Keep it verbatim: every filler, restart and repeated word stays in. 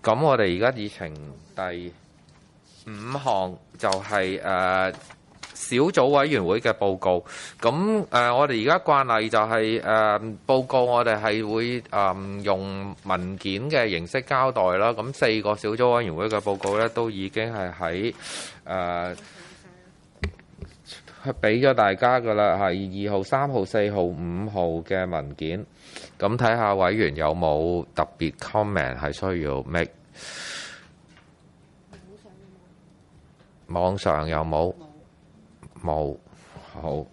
咁我哋而家議程第五項就係、是、誒、呃、小組委員會嘅報告。咁誒、呃，我哋而家慣例就係、是、誒、呃、報告，我哋係會誒、呃、用文件嘅形式交代啦。咁四個小組委員會嘅報告咧，都已經係喺誒俾咗大家噶啦，係二號、三號、四號、五號嘅文件。咁睇下委員有冇特別 comment 係需要 make。網上有冇？冇。好。